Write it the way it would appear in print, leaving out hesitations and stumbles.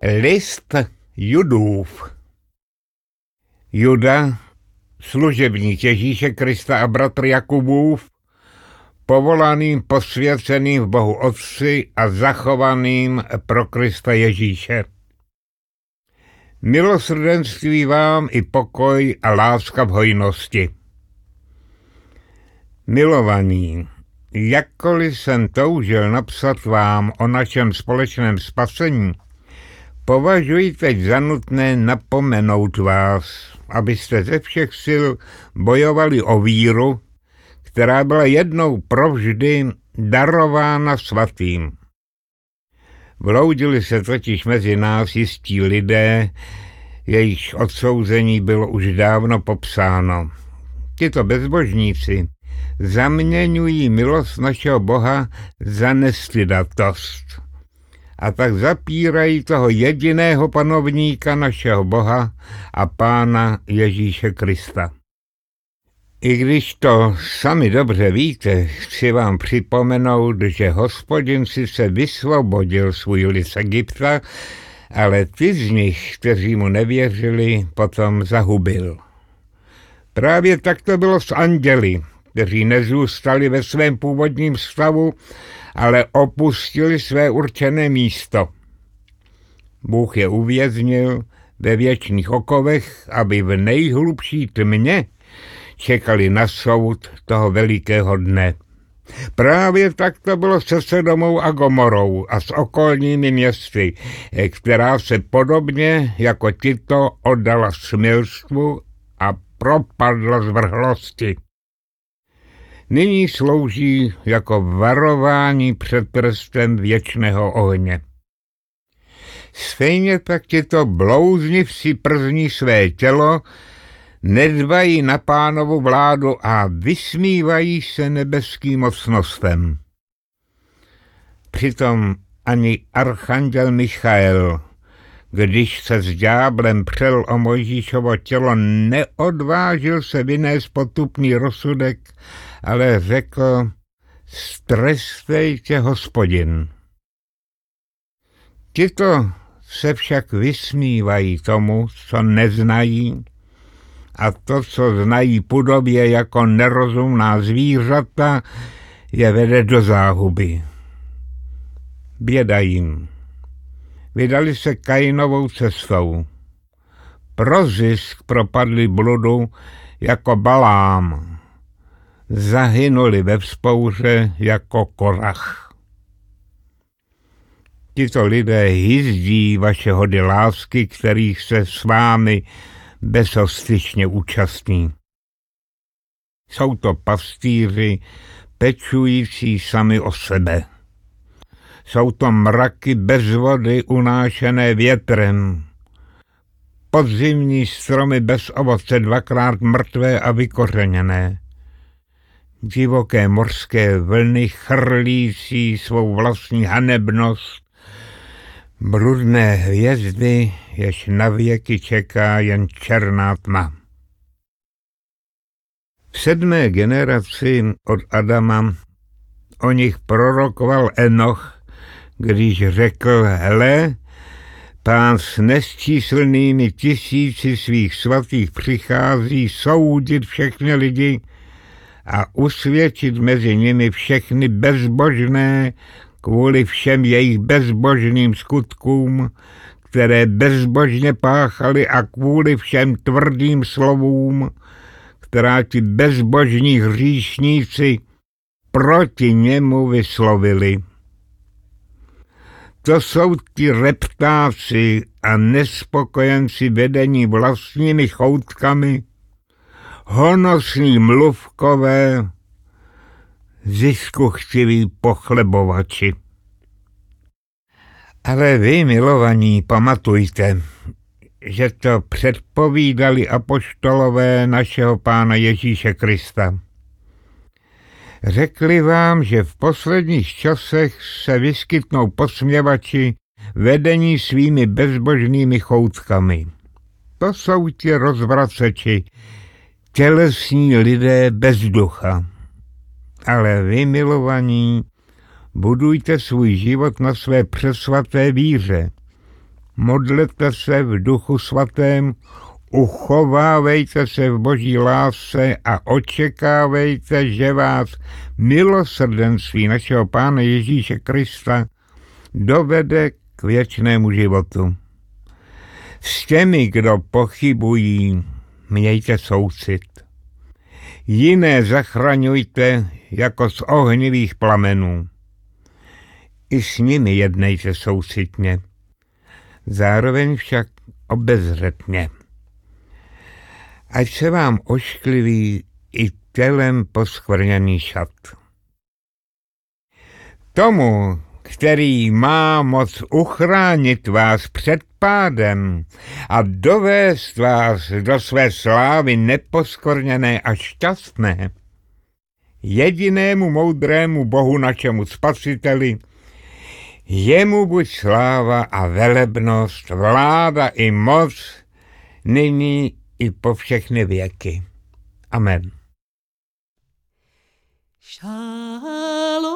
List Judův. Juda, služebník Ježíše Krista a bratr Jakubův, povolaným, posvěceným v Bohu Otci a zachovaným pro Krista Ježíše. Milosrdenství vám i pokoj a láska v hojnosti. Milovaní, jakkoliv jsem toužil napsat vám o našem společném spasení, považuji teď za nutné napomenout vás, abyste ze všech sil bojovali o víru, která byla jednou provždy darována svatým. Vloudili se totiž mezi nás jistí lidé, jejichž odsouzení bylo už dávno popsáno. Tito bezbožníci zaměňují milost našeho Boha za nestydatost a tak zapírají toho jediného panovníka našeho Boha a Pána Ježíše Krista. I když to sami dobře víte, chci vám připomenout, že Hospodin sice vysvobodil svůj lid z Egypta, ale ty z nich, kteří mu nevěřili, potom zahubil. Právě tak to bylo s anděli, kteří nezůstali ve svém původním stavu, ale opustili své určené místo. Bůh je uvěznil ve věčných okovech, aby v nejhlubší tmě čekali na soud toho velikého dne. Právě tak to bylo se Sodomou a Gomorou a s okolními městy, která se podobně jako tito oddala smilstvu a propadla zvrhlosti. Nyní slouží jako varování před prstem věčného ohně. Stejně tak tito blouznivci przní své tělo, nedbají na Pánovu vládu a vysmívají se nebeským mocnostem. Přitom ani archanděl Michael, když se s ďáblem přel o Mojžíšovo tělo, neodvážil se vynést potupný rozsudek, ale řekl: strestej tě Hospodin. Tito se však vysmívají tomu, co neznají, a to, co znají půdobě jako nerozumná zvířata, je vede do záhuby. Běda jim. Vydali se Kainovou cestou. Pro zisk propadli bludu jako Balám. Zahynuli ve vzpouře jako Korach. Tito lidé hyzdí vaše hody lásky, kterých se s vámi bezostyšně účastní. Jsou to pastýři, pečující sami o sebe. Jsou to mraky bez vody unášené větrem. Podzimní stromy bez ovoce, dvakrát mrtvé a vykořeněné. Divoké mořské vlny chrlící svou vlastní hanebnost. Bludné hvězdy, jež na věky čeká jen černá tma. V 7. generaci od Adama o nich prorokoval Enoch, když řekl: hele, Pán s nesčíslnými tisíci svých svatých přichází soudit všechny lidi a usvědčit mezi nimi všechny bezbožné kvůli všem jejich bezbožným skutkům, které bezbožně páchali, a kvůli všem tvrdým slovům, která ti bezbožní hříšníci proti němu vyslovili. To jsou ti reptáci a nespokojenci vedení vlastními choutkami, honosní mluvkové, ziskuchtiví pochlebovači. Ale vy, milovaní, pamatujte, že to předpovídali apoštolové našeho Pána Ježíše Krista. Řekli vám, že v posledních časech se vyskytnou posměvači vedení svými bezbožnými choutkami. To jsou ti rozvraceči, tělesní lidé bez ducha. Ale vy, milovaní, budujte svůj život na své přesvaté víře. modlete se v Duchu Svatém, uchovávejte se v Boží lásce a očekávejte, že vás milosrdenství našeho Pána Ježíše Krista dovede k věčnému životu. S těmi, kdo pochybují, mějte soucit. Jiné zachraňujte jako z ohnivých plamenů. I s nimi jednejte soucitně. Zároveň však obezřetně. Ať se vám oškliví i tělem poskvrněný šat. Tomu, který má moc uchránit vás před pádem a dovést vás do své slávy neposkvrněné a šťastné, jedinému moudrému Bohu našemu Spasiteli, jemu buď sláva a velebnost, vláda i moc, nyní i po všechny věky. Amen. Shalom.